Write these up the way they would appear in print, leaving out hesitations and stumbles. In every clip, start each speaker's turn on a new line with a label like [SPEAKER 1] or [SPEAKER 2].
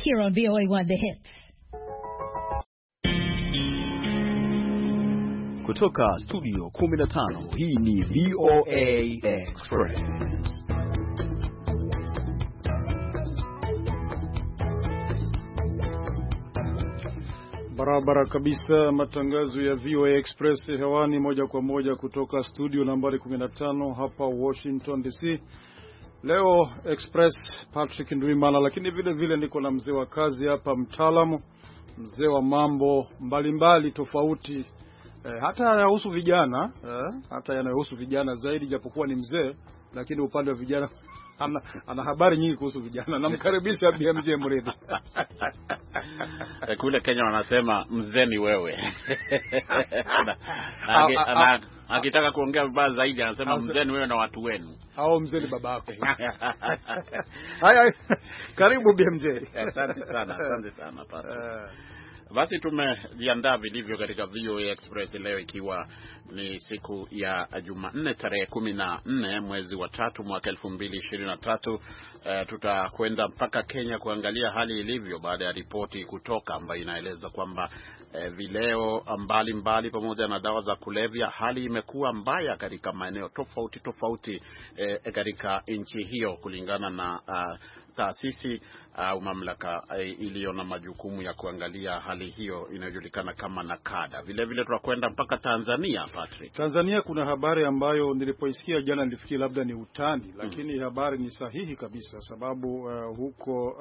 [SPEAKER 1] here on VOA1 The Hits.
[SPEAKER 2] Kutoka studio 15, hii ni VOA Express.
[SPEAKER 3] Barabara kabisa, matangazo ya VOA Express hewani moja kwa moja kutoka studio nambari 15 hapa Washington DC. Leo Express Patrick Ndwimana, lakini vile vile niko na mzee wa kazi hapa, mtaalamu, mzee wa mambo mbalimbali tofauti, hata yanayohusu vijana, hata yanayohusu vijana zaidi, japokuwa ni mzee, lakini upande wa vijana ana habari nyingi kuhusu vijana. Namkaribisha BMJ Mridhi.
[SPEAKER 4] Kule Kenya wanasema mzee ni wewe. Akitaka kuongea vibaya zaidi anasema mzee ni wewe na watu wenu.
[SPEAKER 3] Au mzee ni babako. Haya, karibu BMJ.
[SPEAKER 4] Asante sana Patrick. Basi tumejiandaa vilivyo katika VOA Express leo, ikiwa ni siku ya Jumanne tarehe 14 mwezi wa 3 mwaka 2023. Tutakwenda mpaka Kenya kuangalia hali ilivyo baada ya ripoti kutoka ambayo inaeleza kwamba vileo mbalimbali pamoja na dawa za kulevya, hali imekuwa mbaya katika maeneo tofauti katika nchi hiyo, kulingana na taasisi au mamlaka iliyo na majukumu ya kuangalia hali hiyo inayojulikana kama NACADA. Vile vile tutakwenda mpaka Tanzania, Patrick.
[SPEAKER 3] Tanzania kuna habari ambayo nilipoisikia jana nilifikiri labda ni utani, lakini habari ni sahihi kabisa, sababu huko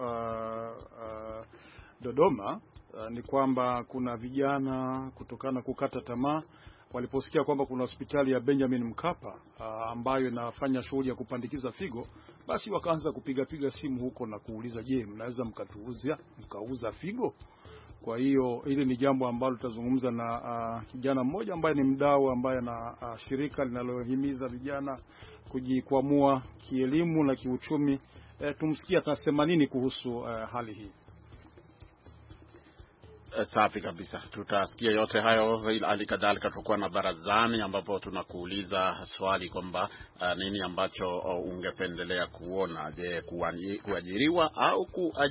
[SPEAKER 3] Dodoma ni kwamba kuna vijana kutokana kukata tamaa waliposikia kwamba kuna hospitali ya Benjamin Mkapa ambayo inafanya shughuli ya kupandikiza figo, basi wakaanza kupiga simu huko na kuuliza, je, mnaweza mkauza figo? Kwa hiyo hili ni jambo ambalo tutazungumza na kijana mmoja ambaye ni mdau ambaye na shirika linalohimiza vijana kujikwamua kielimu na kiuchumi. Tumsikie atasema nini kuhusu hali hii.
[SPEAKER 4] Safi kabisa, tutasikia yote hayo. Halikadhalika tutakuwa na barazani ambapo tunakuuliza swali kwamba nini ambacho ungependelea kuona, je, kuajiriwa au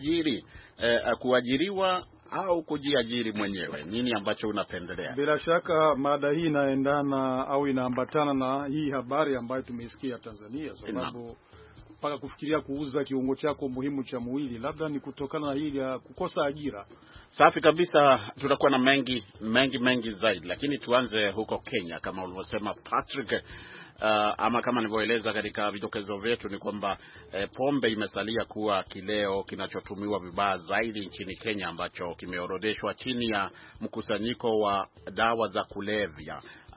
[SPEAKER 4] kuajiriwa au kujiajiri mwenyewe, nini ambacho unapendelea?
[SPEAKER 3] Bila shaka mada hii inaendana au inaambatana na hii habari ambayo tumeisikia Tanzania, sababu mpaka kufikiria kuuza kiungo chako muhimu cha mwili labda ni kutokana na hili ya kukosa ajira.
[SPEAKER 4] Safi kabisa, tutakuwa na mengi zaidi, lakini tuanze huko Kenya kama ulivyosema Patrick. Ama kama nilivyoeleza katika vidokezo vyetu ni kwamba pombe imesalia kuwa kileo kinachotumiwa vibaya zaidi nchini Kenya, ambacho kimeorodeshwa chini ya mkusanyiko wa dawa za kulevya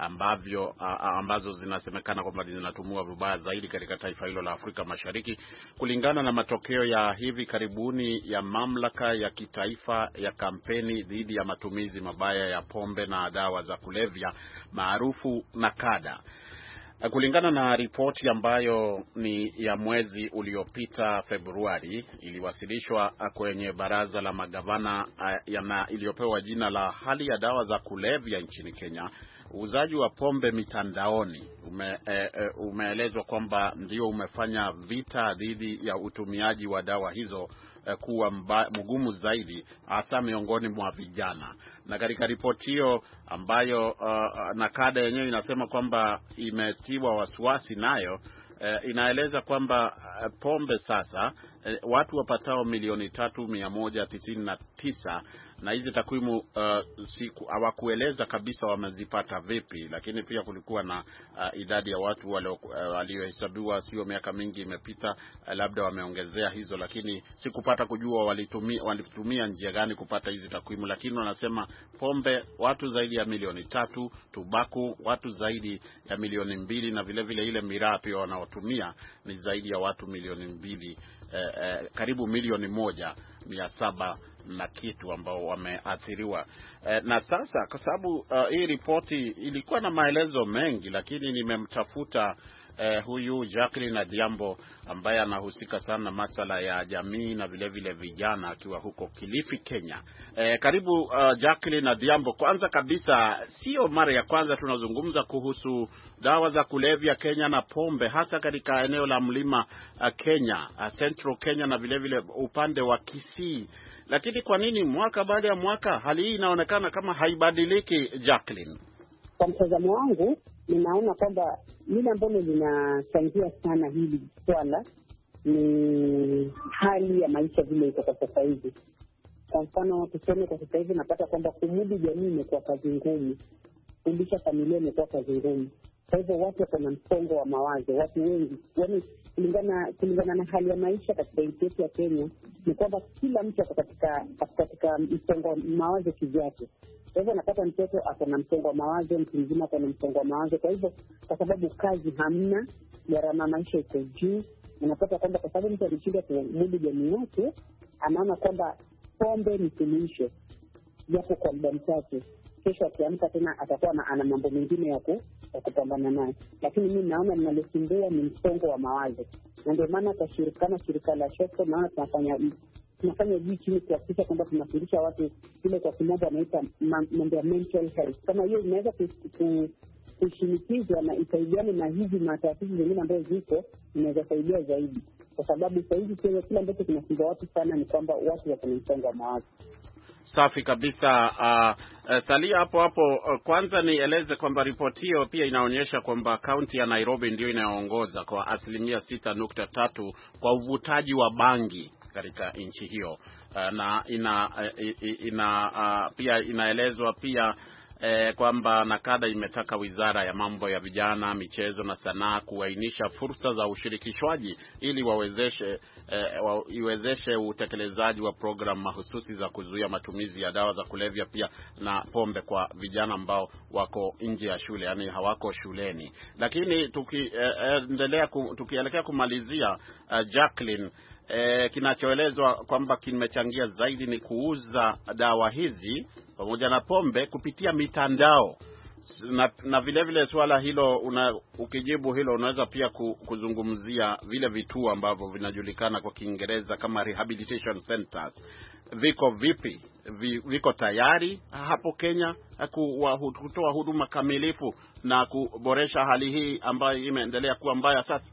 [SPEAKER 4] ambazo zinasemekana kwamba zinatumiwa vibaya zaidi katika taifa hilo la Afrika Mashariki, kulingana na matokeo ya hivi karibuni ya mamlaka ya kitaifa ya kampeni dhidi ya matumizi mabaya ya pombe na dawa za kulevya maarufu NACADA. Kulingana na ripoti ambayo ni ya mwezi uliopita Februari, iliwasilishwa kwenye baraza la magavana iliyopewa jina la hali ya dawa za kulevya nchini Kenya, uuzaji wa pombe mitandaoni umeelezwa kwamba ndio umefanya vita dhidi ya utumiaji wa dawa hizo kuwa mgumu zaidi, hasa miongoni mwa vijana. Na katika ripoti hiyo ambayo NACADA yenyewe inasema kwamba imetiwa wasiwasi nayo, inaeleza kwamba pombe sasa watu wapatao milioni 3,199, na hizi takwimu hawakueleza kabisa wamezipata vipi, lakini pia kulikuwa na idadi ya watu waliohesabiwa sio miaka mingi imepita, labda wameongezea hizo, lakini sikupata kujua walitumia njia gani kupata hizi takwimu. Lakini wanasema pombe watu zaidi ya milioni 3, tubaku watu zaidi ya milioni 2, na vile vile ile miraa pia wanaotumia ni zaidi ya watu milioni 2, karibu milioni 1,700 na kitu ambao wameathiriwa. Na sasa kwa sababu hii ripoti ilikuwa na maelezo mengi, lakini nimemtafuta huyu Jacqueline Adhiambo ambaye anahusika sana na masuala ya jamii na vile vile vijana, akiwa huko Kilifi, Kenya. Karibu Jacqueline Adhiambo. Kwanza kabisa, sio mara ya kwanza tunazungumza kuhusu dawa za kulevya Kenya na pombe, hasa katika eneo la mlima Kenya, Central Kenya na vile vile upande wa Kisii. Lakini kwa nini mwaka baada ya mwaka hali hii inaonekana kama haibadiliki, Jacqueline?
[SPEAKER 1] Kwa mtazamo wangu, ninaona kwamba lile ambalo linachangia sana hili swala ni hali ya maisha vile iko kwa sasa hivi. Kwa mfano, tuseme kwa sasa hivi napata kwamba kumudu jamii imekuwa kazi ngumu, kulisha familia imekuwa kazi ngumu. Kwa hivyo watu wako na msongo wa mawazo, watu wengi. Yaani kulingana na hali ya maisha katika nchi yetu ya Kenya, ni kwamba kila mtu ako katika msongo wa mawazo kivyake. Kwa hivyo napata mtoto ako na msongo wa mawazo, mtu mzima ako na msongo wa mawazo. Kwa hivyo kwa sababu kazi hamna, gharama maisha iko juu, unapata kwamba kwa sababu mtu alishinda kumudu jamii yake, anaona kwamba pombe ni suluhisho, japo kwa muda mchache. Kesho akiamka tena atakuwa ana mambo mengine ya kupambana naye. Lakini mimi naona linalosumbua ni msongo wa mawazo, na ndio maana shirika la Shoko naona tunafanya juu chini kuhakikisha kwamba tunafundisha watu ile kwa kimombo wanaita mambo ya mental health. Kama hiyo inaweza kushinikizwa na isaidiane na hizi matatizo zingine ambazo ziko, inaweza saidia zaidi, kwa sababu sasa hivi kila ambacho kinasumbua watu sana ni kwamba watu wako na msongo wa mawazo.
[SPEAKER 4] Safi kabisa. Salia hapo. Kwanza nieleze kwamba ripoti hiyo pia inaonyesha kwamba kaunti ya Nairobi ndio inayoongoza kwa 6.3% kwa uvutaji wa bangi katika nchi hiyo, na pia inaelezwa pia kwamba NACADA imetaka Wizara ya Mambo ya Vijana, Michezo na Sanaa kuainisha fursa za ushirikishwaji ili iwezeshe utekelezaji wa programu mahususi za kuzuia matumizi ya dawa za kulevya pia na pombe kwa vijana ambao wako nje ya shule, yani hawako shuleni. Lakini tukielekea kumalizia, Jacqueline, kinachoelezwa kwamba kimechangia zaidi ni kuuza dawa hizi pamoja na pombe kupitia mitandao, na vile swala hilo ukijibu hilo unaweza pia kuzungumzia vile vituo ambavyo vinajulikana kwa Kiingereza kama rehabilitation centers. Viko vipi? Viko tayari hapo Kenya kutoa huduma kamilifu na kuboresha hali hii ambayo imeendelea kuwa mbaya sasa?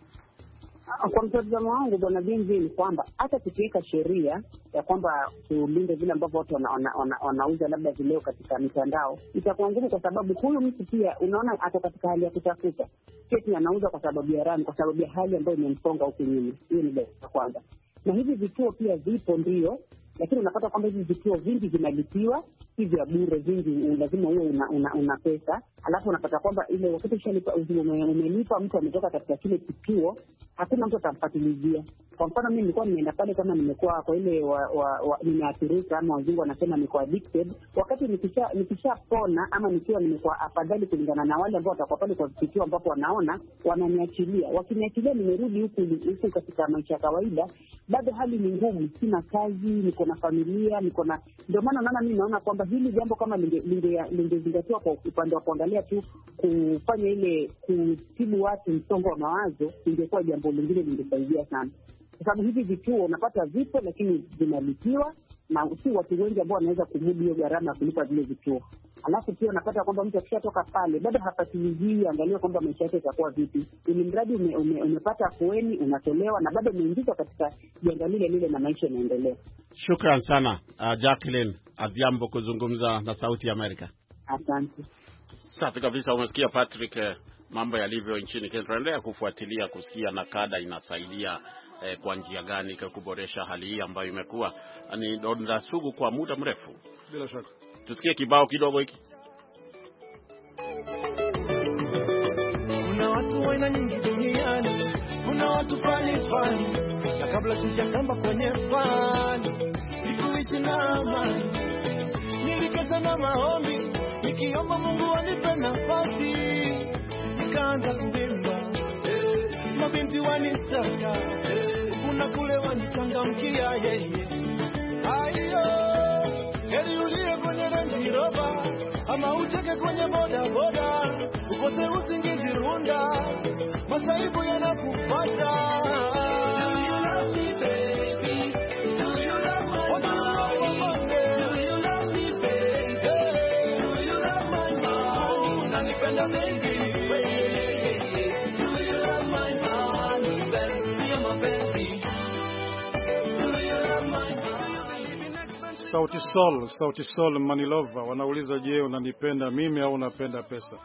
[SPEAKER 1] Kwa mtazamo wangu, Bwana Binzi, ni kwamba hata tukiweka sheria ya kwamba tulinde vile ambavyo watu wanauza labda vileo katika mitandao, itakuwa ngumu, kwa sababu huyu mtu pia unaona ako katika hali ya kutafuta. Kesi anauza kwa sababu ya rani, kwa sababu ya hali ambayo imemsonga huko nyuma. Hiyo ni la kwanza. Na hivi vituo pia vipo ndio, lakini unapata kwamba hivi vituo vingi vinalipiwa, si vya bure, vingi lazima uwe una pesa. Alafu unapata kwamba ile wakati umelipa mtu ametoka katika kile kituo, hakuna mtu atamfuatilizia. Kwa mfano mimi nilikuwa nimeenda pale kama nimekuwa kwa ile nimeathirika, ama wazungu wanasema niko addicted, wakati nikishapona ama nikiwa nimekuwa afadhali kulingana na wale ambao watakuwa pale kwa kituo ambapo wanaona wananiachilia. Wakiniachilia nimerudi huku katika maisha ya kawaida, bado hali ni ngumu, sina kazi, niko na familia, ndio maana mimi naona kwamba hili jambo kama lingezingatiwa kwa upande wa kuangalia tu kufanya ile kutibu watu msongo wa mawazo, ingekuwa jambo lingine lingesaidia sana. Kwa sababu hivi vituo unapata vipo, lakini vinalipiwa na si watu wengi ambao wanaweza kumudu hiyo gharama ya kulipa vile vituo. Alafu pia unapata kwamba mtu akishatoka pale bado hapatilizii, angalia kwamba maisha yake itakuwa vipi. Ili mradi umepata afueni, unatolewa na bado umeingizwa katika janga lile na maisha yanaendelea.
[SPEAKER 4] Shukran sana Jacqueline Adhiambo kuzungumza na Sauti ya Amerika.
[SPEAKER 1] Asante.
[SPEAKER 4] Safi kabisa. Umesikia Patrick, mambo yalivyo nchini Kenya. Tunaendelea kufuatilia kusikia NACADA inasaidia kwa njia gani kuboresha hali hii ambayo imekuwa ni donda sugu kwa muda mrefu.
[SPEAKER 3] Bila shaka.
[SPEAKER 4] Tusikie kibao kidogo hiki.
[SPEAKER 5] Kuna watu waina nyingi duniani, kuna watu fani, na kabla sijakamba kwenye fani, sikuishi na amani. Nilikesha na maombi, nikiomba Mungu anipe nafasi, nikaanza kuimba, mabinti wanisaka, kuna kule wanichangamkia yeye. Ayo, heri ulie kwenye Range Rover, ama ucheke kwenye boda boda, ukose usingizi runda, masaibu yanakupata.
[SPEAKER 3] Sauti Sol Manilova wanauliza, je, unanipenda mimi au unapenda pesa?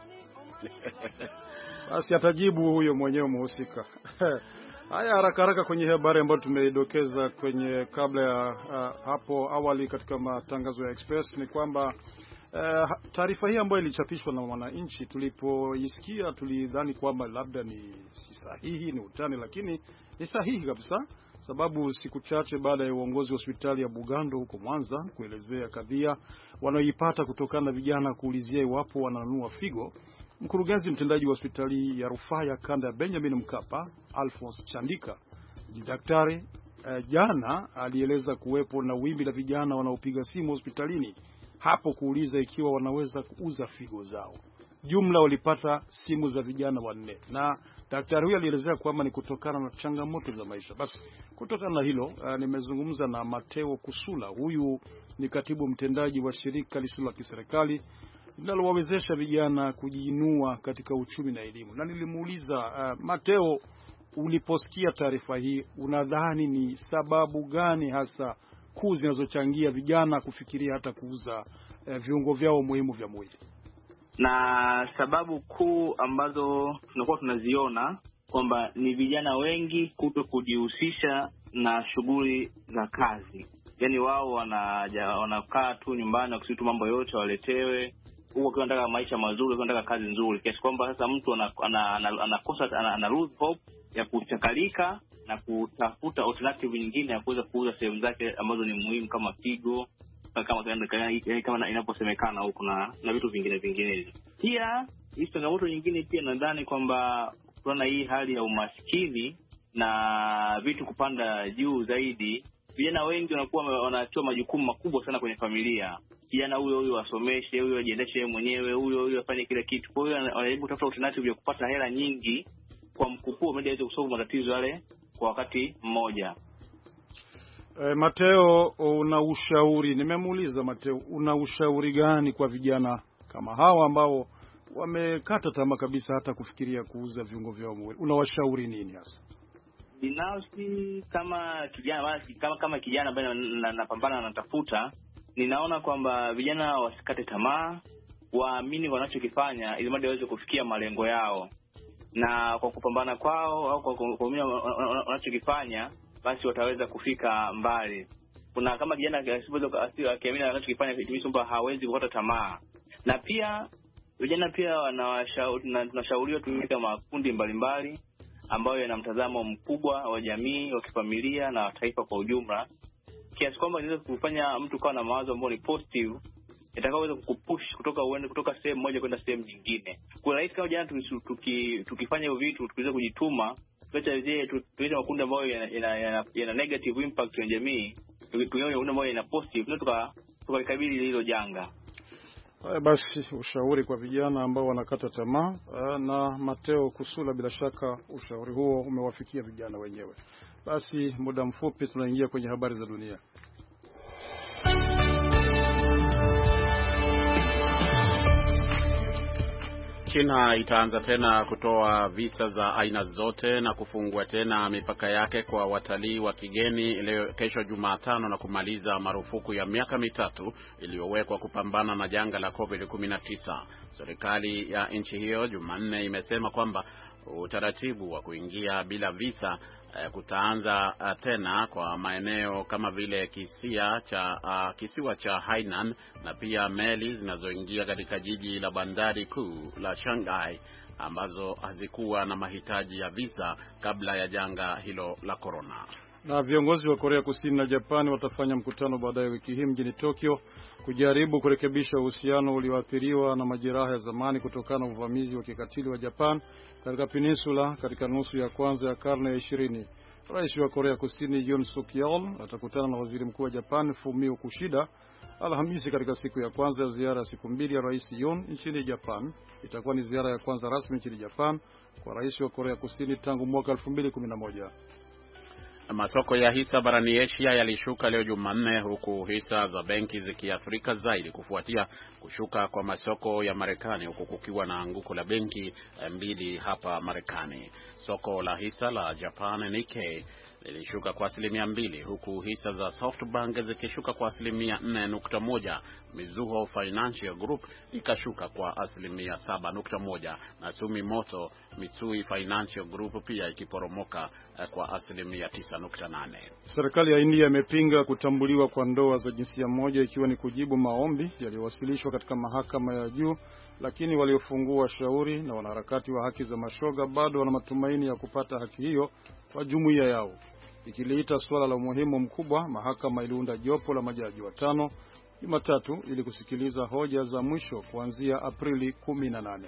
[SPEAKER 3] Basi atajibu huyo mwenyewe mhusika. Haya, haraka kwenye habari ambayo tumeidokeza kwenye kabla ya hapo awali katika matangazo ya Express ni kwamba taarifa hii ambayo ilichapishwa na Mwananchi, tulipoisikia tulidhani kwamba labda ni si sahihi, ni utani, lakini ni sahihi kabisa, sababu siku chache baada ya uongozi wa hospitali ya Bugando huko Mwanza kuelezea kadhia wanaoipata kutokana na vijana kuulizia iwapo wananunua figo, mkurugenzi mtendaji wa hospitali ya rufaa ya kanda ya Benjamin Mkapa, Alphonse Chandika, daktari, jana alieleza kuwepo na wimbi la vijana wanaopiga simu hospitalini hapo kuuliza ikiwa wanaweza kuuza figo zao. Jumla walipata simu za vijana 4, na daktari huyu alielezea kwamba ni kutokana na changamoto za maisha. Basi kutokana na hilo nimezungumza na Mateo Kusula. Huyu ni katibu mtendaji wa shirika lisilo la kiserikali linalowawezesha vijana kujiinua katika uchumi na elimu, na nilimuuliza Mateo, uliposikia taarifa hii unadhani ni sababu gani hasa kuu zinazochangia vijana kufikiria hata kuuza viungo vyao muhimu vya mwili?
[SPEAKER 6] Na sababu kuu ambazo tunakuwa tunaziona kwamba ni vijana wengi kuto kujihusisha na shughuli za kazi. Yaani wao wanakaa tu nyumbani wakisitu mambo yote waletewe, huko kwa wanataka maisha mazuri, wanataka kazi nzuri, kiasi kwamba sasa mtu anakosa ana lose hope ya kuchakalika na kutafuta alternative nyingine ya kuweza kuuza sehemu zake ambazo ni muhimu kama figo, kama inaposemekana huko na vitu vingine. Pia hii changamoto nyingine pia nadhani kwamba tunaona hii hali ya umaskini na vitu kupanda juu zaidi. Vijana wengi wanakuwa wanachukua majukumu makubwa sana kwenye familia. Kijana huyo asomeshe, huyo ajiendeshe mwenyewe, huyo afanye kila kitu. Kwa hiyo anajaribu kutafuta alternative ya kupata hela nyingi kwa mkupuo ili aweze kusolve matatizo yale kwa wakati mmoja.
[SPEAKER 3] Mateo, una ushauri? Nimemuuliza Mateo, una ushauri gani kwa vijana kama hawa ambao wamekata tamaa kabisa hata kufikiria kuuza viungo vyao mwili? Unawashauri nini hasa?
[SPEAKER 6] Binafsi kama kijana ambaye napambana na natafuta, ninaona kwamba vijana wasikate tamaa, waamini wanachokifanya ili waweze kufikia malengo yao. Na kwa kupambana kwao au kwa kuamini wanachokifanya, basi wataweza kufika mbali. Kuna kama kijana akiamini anachokifanya kwamba hawezi kukata tamaa. Na pia vijana pia tunashauriwa tuweke makundi mbalimbali ambayo yana mtazamo mkubwa wa jamii, wa kifamilia na taifa kwa ujumla, kiasi kwamba inaweza kufanya mtu kuwa na mawazo ambayo ni positive itakayoweza kukupush kutoka sehemu moja kwenda sehemu nyingine. Kwa rahisi kama jana tukifanya hivyo vitu, tukiweza kujituma, tuache makundi ambayo yana negative impact kwenye jamii, tukiona makundi ambayo yana positive, ndio tukakabili hilo janga.
[SPEAKER 3] Basi ushauri kwa vijana ambao wanakata tamaa. Na Mateo Kusula, bila shaka ushauri huo umewafikia vijana wenyewe. Basi muda mfupi tunaingia kwenye habari za dunia.
[SPEAKER 4] China itaanza tena kutoa visa za aina zote na kufungua tena mipaka yake kwa watalii wa kigeni leo kesho Jumatano, na kumaliza marufuku ya miaka 3 iliyowekwa kupambana na janga la COVID-19. Serikali ya nchi hiyo Jumanne imesema kwamba utaratibu wa kuingia bila visa kutaanza tena kwa maeneo kama vile kisiwa cha Hainan na pia meli zinazoingia katika jiji la bandari kuu la Shanghai ambazo hazikuwa na mahitaji ya visa kabla ya janga hilo la corona.
[SPEAKER 3] Na viongozi wa Korea Kusini na Japani watafanya mkutano baadaye wiki hii mjini Tokyo kujaribu kurekebisha uhusiano ulioathiriwa na majeraha ya zamani kutokana na uvamizi wa kikatili wa Japan katika peninsula katika nusu ya kwanza ya karne ya 20. Rais wa Korea Kusini Yoon Suk Yeol atakutana na waziri mkuu wa Japan Fumio Kishida Alhamisi katika siku ya kwanza ya ziara ya siku 2 ya Rais Yoon nchini Japan. Itakuwa ni ziara ya kwanza rasmi nchini Japan kwa rais wa Korea Kusini tangu mwaka 2011.
[SPEAKER 4] Masoko ya hisa barani Asia yalishuka leo Jumanne, huku hisa za benki zikiathirika zaidi kufuatia kushuka kwa masoko ya Marekani, huku kukiwa na anguko la benki 2 hapa Marekani. Soko la hisa la Japan Nikkei lilishuka kwa 2%, huku hisa za SoftBank zikishuka kwa 4.1%. Mizuho Financial Group ikashuka kwa 7.1%, na Sumitomo Mitsui Financial Group pia ikiporomoka kwa 9.8%.
[SPEAKER 3] Serikali ya India imepinga kutambuliwa kwa ndoa za jinsia moja, ikiwa ni kujibu maombi yaliyowasilishwa katika mahakama ya juu, lakini waliofungua shauri na wanaharakati wa haki za mashoga bado wana matumaini ya kupata haki hiyo kwa jumuiya yao. Ikiliita suala la umuhimu mkubwa, mahakama iliunda jopo la majaji 5 Jumatatu ili kusikiliza hoja za mwisho kuanzia Aprili 18.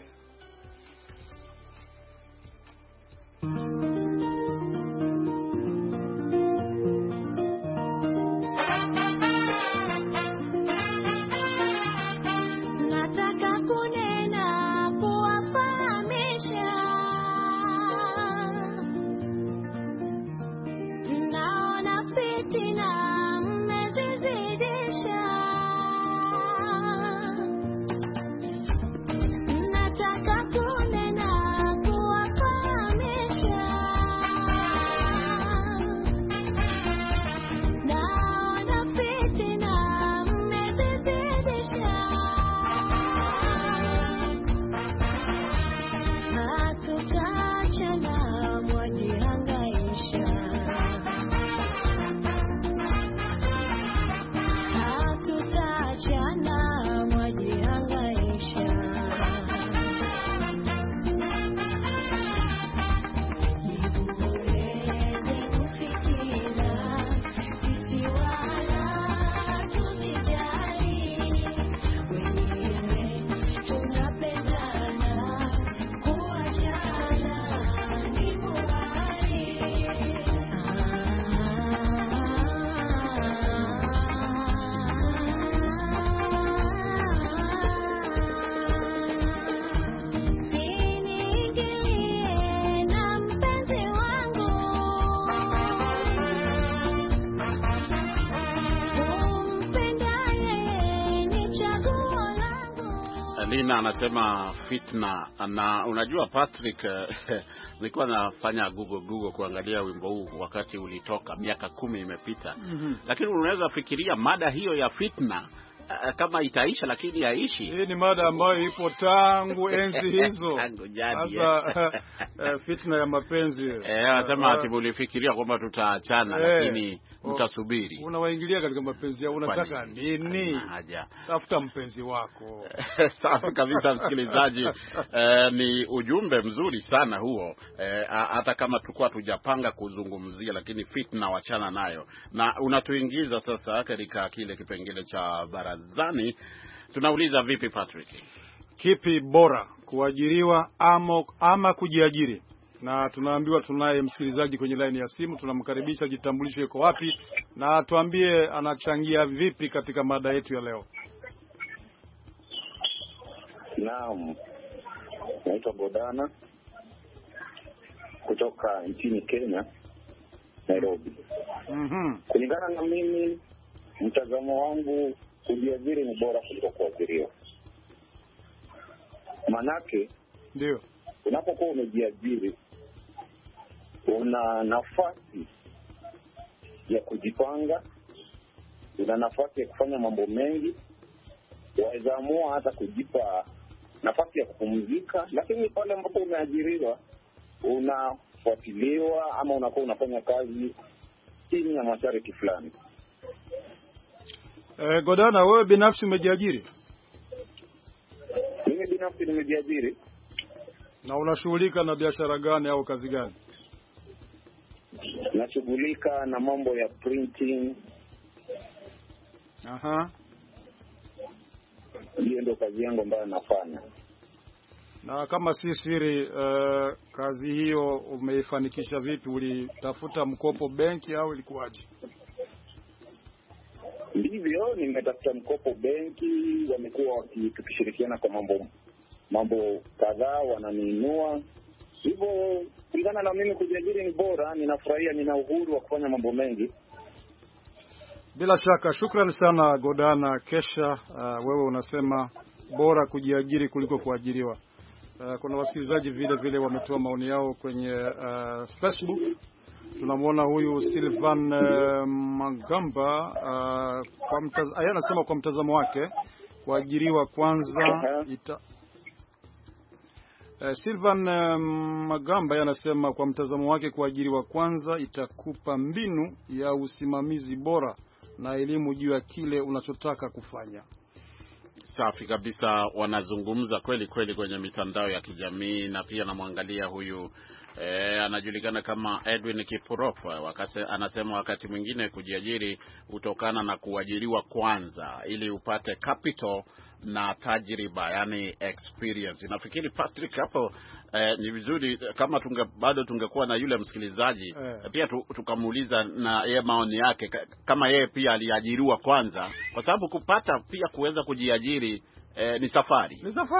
[SPEAKER 4] Lina anasema fitna, na unajua Patrick, nilikuwa nafanya Google kuangalia wimbo huu wakati ulitoka, miaka 10 imepita. Lakini unaweza fikiria mada hiyo ya fitna kama itaisha, lakini haishi.
[SPEAKER 3] Hii ni mada ambayo ipo tangu enzi hizo. Sasa fitna ya mapenzi.
[SPEAKER 4] Anasema ati ulifikiria kwamba tutaachana, lakini mtasubiri.
[SPEAKER 3] Unawaingilia katika mapenzi yao, unataka nini? Tafuta mpenzi wako.
[SPEAKER 4] Safi kabisa msikilizaji. Ni ujumbe mzuri sana huo. Hata kama tulikuwa tujapanga kuzungumzia, lakini fitna wachana nayo. Na unatuingiza sasa katika kile kipengele cha barazani. Tunauliza vipi Patrick?
[SPEAKER 3] Kipi bora, kuajiriwa ama kujiajiri? Na tunaambiwa tunaye msikilizaji kwenye line ya simu. Tunamkaribisha, jitambulishe yuko wapi na tuambie anachangia vipi katika mada yetu ya leo.
[SPEAKER 7] Naam. Naitwa Godana kutoka nchini Kenya, Nairobi. Kulingana na mimi, mtazamo wangu, kujiajiri ni bora kuliko kuajiriwa. Manake
[SPEAKER 3] ndio
[SPEAKER 7] unapokuwa umejiajiri una nafasi ya kujipanga, una nafasi ya kufanya mambo mengi, waweza amua hata kujipa nafasi ya kupumzika. Lakini pale ambapo umeajiriwa, unafuatiliwa ama unakuwa unafanya kazi chini ya masharti fulani.
[SPEAKER 3] Godana, wewe binafsi umejiajiri?
[SPEAKER 7] Mimi binafsi nimejiajiri.
[SPEAKER 3] Na unashughulika na biashara gani au kazi gani?
[SPEAKER 7] Nashughulika na mambo ya printing. Hiyo ndio kazi yangu ambayo nafanya.
[SPEAKER 3] Na kama si siri, kazi hiyo umeifanikisha vipi? Ulitafuta mkopo benki au ilikuwaje?
[SPEAKER 7] Ndivyo, nimetafuta mkopo benki, wamekuwa tukishirikiana kwa mambo kadhaa, wananiinua. Hivyo kulingana na mimi, kujiajiri ni bora, ninafurahia, nina uhuru wa kufanya mambo mengi.
[SPEAKER 3] Bila shaka, shukrani sana Godana. Kesha, wewe unasema bora kujiajiri kuliko kuajiriwa. Kuna wasikilizaji vile vile wametoa maoni yao kwenye Facebook. Tunamwona huyu Sylvan Magamba anasema kwa mtazamo wake kuajiriwa kwanza Sylvan Magamba anasema kwa mtazamo wake kuajiriwa kwanza itakupa mbinu ya usimamizi bora na elimu juu ya kile unachotaka kufanya.
[SPEAKER 4] Safi kabisa, wanazungumza kweli kweli kwenye mitandao ya kijamii. Na pia namwangalia huyu anajulikana kama Edwin Kiprop, anasema wakati mwingine kujiajiri hutokana na kuajiriwa kwanza ili upate capital na tajriba, yani experience. Nafikiri Patrick hapo ni vizuri kama bado tungekuwa na yule msikilizaji pia tukamuuliza na yeye maoni yake, kama yeye pia aliajiriwa kwanza, kwa sababu kupata pia kuweza kujiajiri ni safari.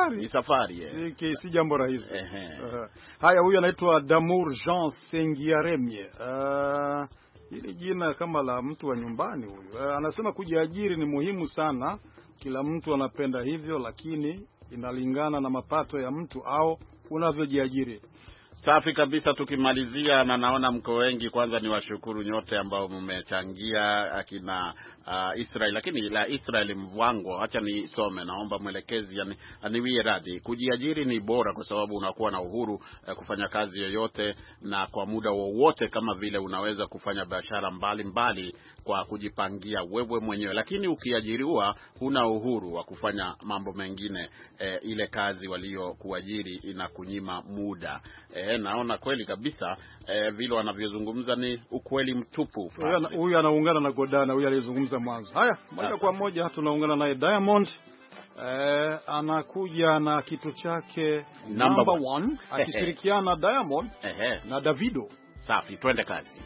[SPEAKER 4] Si
[SPEAKER 3] jambo rahisi. Haya, huyu anaitwa Damour Jean Sengiaremie. Hili jina kama la mtu wa nyumbani huyu. Anasema kujiajiri ni muhimu sana. Kila mtu anapenda hivyo, lakini inalingana na mapato ya mtu au unavyojiajiri.
[SPEAKER 4] Safi kabisa. Tukimalizia, na naona mko wengi, kwanza ni washukuru nyote ambao mmechangia akina Israel, lakini la Israel Mvwango, acha nisome, naomba mwelekezi aniwie radhi. Kujiajiri ni bora kwa sababu unakuwa na uhuru kufanya kazi yoyote na kwa muda wowote, kama vile unaweza kufanya biashara mbalimbali kwa kujipangia wewe mwenyewe. Lakini ukiajiriwa huna uhuru wa kufanya mambo mengine, ile kazi waliokuajiri inakunyima muda. Naona kweli kabisa vile wanavyozungumza ni ukweli mtupu.
[SPEAKER 3] Huyu anaungana na Godana, huyu alizungumza mwanzo. Haya, moja kwa moja tunaungana naye Diamond. Anakuja na kitu chake number 1 akishirikiana Diamond na Davido.
[SPEAKER 4] Safi, twende kazi.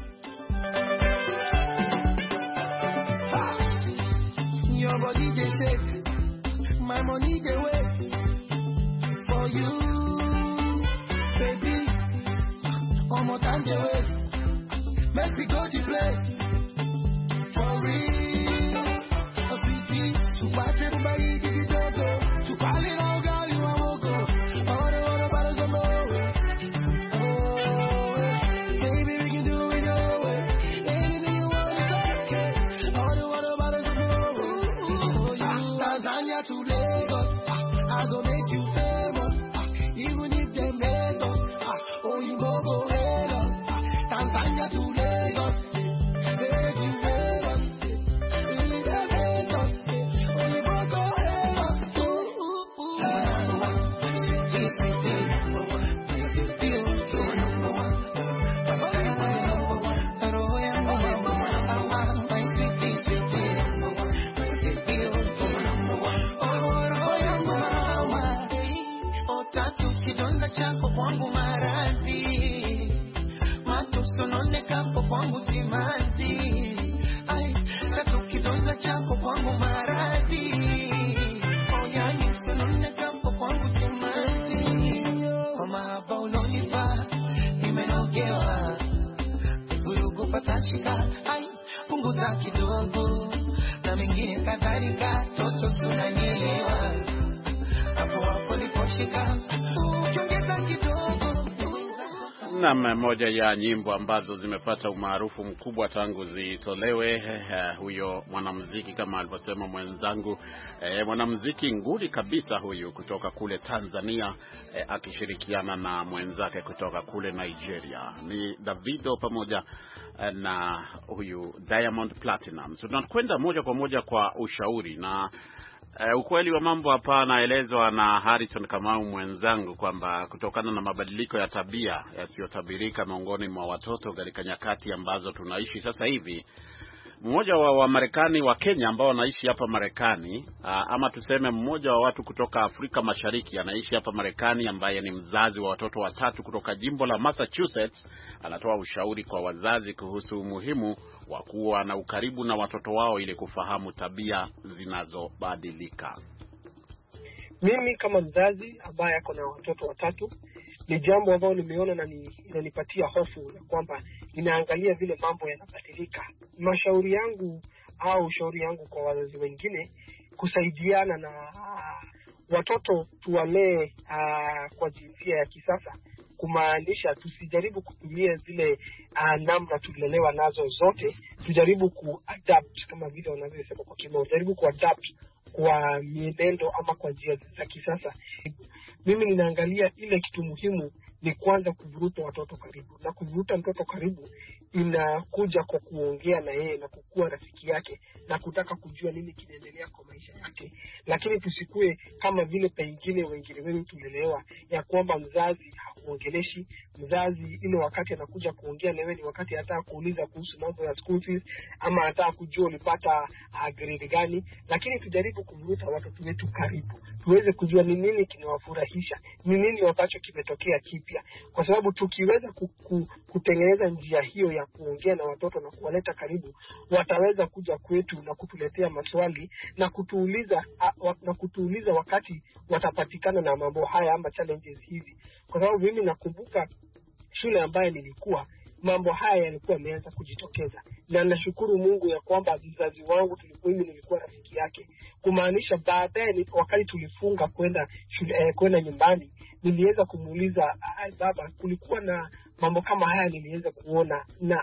[SPEAKER 5] Your body they shake, my money they wait for you, baby. One more time they wait, make me go the place for real. A sweetie, super everybody did it all go. To call it all, girl, you won't go. All the bottles of love. Oh, baby, we can do it your way. Anything you want is okay. All the bottles of love. Tanzania to Lagos, I go make you famous. Even if they make us, oh, you go ahead us. Tanzania to Lagos, make you famous. Even if they make us, oh, you go ahead us. Sweetie, sweetie, number 1. You're number 1. My sweetie, sweetie, number 1. Tatu kidonda chako kwangu maradhi, matusononeka kwangu simanzi. Ai, tatu kidonda chako kwangu maradhi, oyani sononeka kwangu simanzi. Kwa mahaba ulonipa nimenogewa, vurugu patashika. Ai, punguza kidogo na mengine kadhalika, toto sunanielewa.
[SPEAKER 4] Na moja ya nyimbo ambazo zimepata umaarufu mkubwa tangu zitolewe, huyo mwanamuziki kama alivyosema mwenzangu, mwanamuziki nguli kabisa huyu kutoka kule Tanzania, akishirikiana na mwenzake kutoka kule Nigeria, ni Davido pamoja na huyu Diamond Platinum. So tunakwenda moja kwa moja kwa ushauri, na ukweli wa mambo hapa naelezwa na Harrison Kamau mwenzangu kwamba kutokana na mabadiliko ya tabia yasiyotabirika miongoni mwa watoto katika nyakati ambazo tunaishi sasa hivi, mmoja wa Marekani wa Kenya ambao wanaishi hapa Marekani, ama tuseme mmoja wa watu kutoka Afrika Mashariki anaishi hapa Marekani, ambaye ni mzazi wa watoto watatu kutoka jimbo la Massachusetts, anatoa ushauri kwa wazazi kuhusu umuhimu wa kuwa na ukaribu na watoto wao ili kufahamu tabia zinazobadilika.
[SPEAKER 8] Mimi kama mzazi ambaye ako na watoto watatu, ni jambo ambalo nimeona na inanipatia hofu ya kwamba ninaangalia vile mambo yanabadilika. Mashauri yangu au ushauri yangu kwa wazazi wengine, kusaidiana na watoto tuwalee kwa jinsia ya kisasa, kumaanisha tusijaribu kutumia zile namna tulelewa nazo zote, tujaribu kuadapt kama vile wanavyosema kwa kimombo, jaribu kuadapt kwa mienendo ama kwa njia za kisasa. Mimi ninaangalia ile kitu muhimu ni kwanza kuvuruta watoto karibu, na kuvuruta mtoto karibu inakuja kwa kuongea na yeye na kukua rafiki yake na kutaka kujua nini kinaendelea kwa maisha yake. Lakini tusikue kama vile pengine wengine wewe tulelewa ya kwamba mzazi hakuongeleshi, mzazi ile wakati anakuja kuongea na wewe ni wakati anataka kuuliza kuhusu mambo ya school fees ama anataka kujua ulipata grade gani. Lakini tujaribu kuvuruta watoto wetu karibu, tuweze kujua ni nini kinawafurahisha, ni nini ambacho kimetokea kipya, kwa sababu tukiweza kutengeneza njia hiyo ya kuongea na watoto na kuwaleta karibu, wataweza kuja kwetu na kutuletea maswali na kutuuliza wakati watapatikana na mambo haya ama challenges hizi. Kwa sababu mimi nakumbuka shule ambayo nilikuwa, mambo haya yalikuwa yameanza kujitokeza, na nashukuru Mungu ya kwamba mzazi wangu mimi nilikuwa rafiki yake, kumaanisha baadaye wakati tulifunga kwenda nyumbani, niliweza kumuuliza baba, kulikuwa na mambo kama haya niliweza kuona, na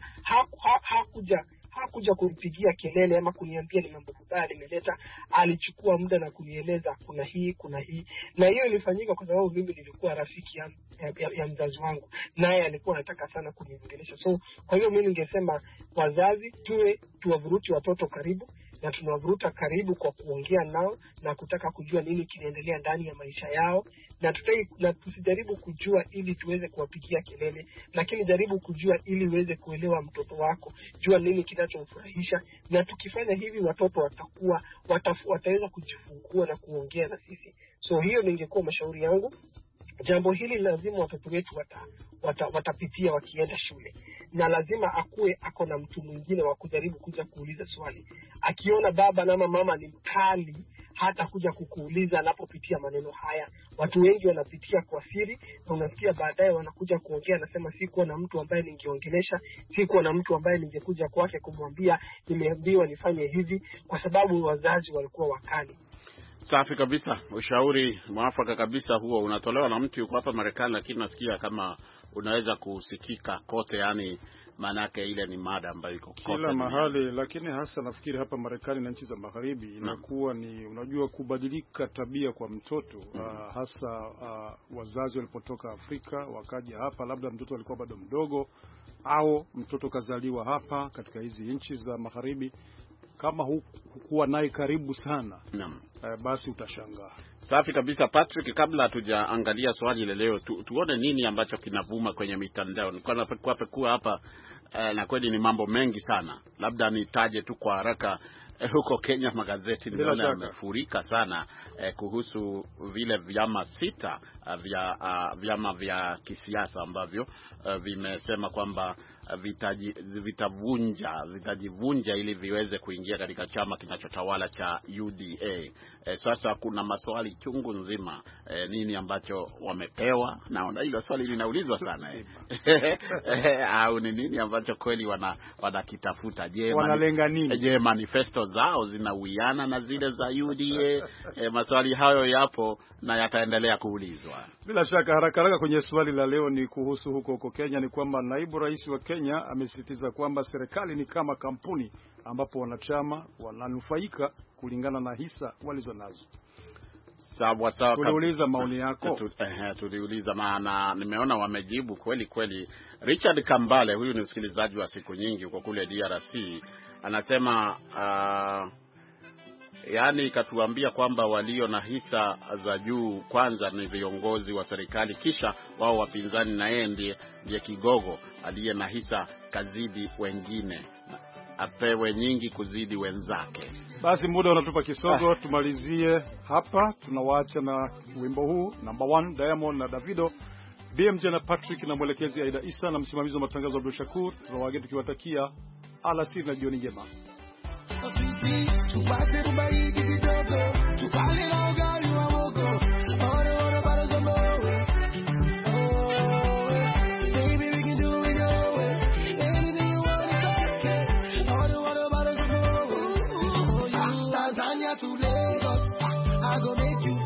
[SPEAKER 8] hakuja kunipigia kelele ama kuniambia ni mambo mabaya nimeleta. Alichukua muda na kunieleza kuna hii, na hiyo ilifanyika kwa sababu mimi nilikuwa rafiki ya mzazi wangu, naye alikuwa anataka sana kuniongelesha. So kwa hiyo mimi ningesema wazazi tuwavuruti watoto karibu, na tunawavuruta karibu kwa kuongea nao na kutaka kujua nini kinaendelea ndani ya maisha yao, na tusijaribu kujua ili tuweze kuwapigia kelele, lakini jaribu kujua ili uweze kuelewa mtoto wako, jua nini kinachomfurahisha. Na tukifanya hivi watoto wataweza kujifungua na kuongea na sisi. So hiyo ningekuwa mashauri yangu. Jambo hili lazima watoto wetu watapitia wakienda shule, na lazima ako na mtu mwingine wa kujaribu kuja kuuliza swali. Akiona baba na mama ni mkali, hata kuja kukuuliza anapopitia maneno haya. Watu wengi wanapitia kwa siri, na unasikia baadaye wanakuja kuongea, anasema sikuwa na mtu ambaye ningeongelesha, sikuwa na mtu ambaye ningekuja kwake kumwambia nimeambiwa nifanye hivi, kwa sababu wazazi walikuwa wakali.
[SPEAKER 4] Safi kabisa, ushauri mwafaka kabisa huo unatolewa na mtu yuko hapa Marekani, lakini nasikia kama unaweza kusikika kote, yani manake ile ni mada ambayo iko
[SPEAKER 3] kila mahali. Lakini hasa nafikiri hapa Marekani na nchi za magharibi inakuwa ni unajua kubadilika tabia kwa mtoto hasa wazazi walipotoka Afrika wakaja hapa, labda mtoto alikuwa bado mdogo au mtoto kazaliwa hapa katika hizi nchi za magharibi, kama hukuwa naye karibu sana basi utashangaa.
[SPEAKER 4] Safi kabisa. Patrick, kabla hatujaangalia swali leo, tuone nini ambacho kinavuma kwenye mitandao. Nilikuwa napekua hapa na kweli ni mambo mengi sana. Labda nitaje tu kwa haraka. Huko Kenya magazeti nimeona yamefurika sana kuhusu vile vyama 6 vyama vya kisiasa ambavyo vimesema kwamba vitajivunja ili viweze kuingia katika chama kinachotawala cha UDA. Sasa kuna maswali chungu nzima, nini ambacho wamepewa, na hilo swali linaulizwa sana au ni nini ambacho kweli wanakitafuta.
[SPEAKER 3] Wanalenga nini?
[SPEAKER 4] Je, manifesto zao zinawiana na zile za UDA? Maswali hayo yapo na yataendelea kuulizwa.
[SPEAKER 3] Bila shaka haraka kwenye swali la leo ni kuhusu huko Kenya, ni kwamba naibu rais wa Kenya amesisitiza kwamba serikali ni kama kampuni ambapo wanachama wananufaika kulingana na hisa walizonazo.
[SPEAKER 4] Sawa.
[SPEAKER 3] Tuliuliza maoni yako.
[SPEAKER 4] Tuliuliza na nimeona wamejibu kweli. Richard Kambale, huyu ni msikilizaji wa siku nyingi kwa kule DRC, anasema yani katuambia kwamba walio na hisa za juu kwanza ni viongozi wa serikali, kisha wao wapinzani, na yeye ndiye kigogo aliye na hisa kazidi wengine, apewe nyingi kuzidi wenzake.
[SPEAKER 3] Basi muda unatupa kisogo, tumalizie hapa. Tunawaacha na wimbo huu number 1 Diamond na Davido, BMJ na Patrick na mwelekezi Aida Isa na msimamizi wa matangazo Abdul Shakur. Tunawageni tukiwatakia alasiri na jioni njema.
[SPEAKER 5] To Lagos, I go make you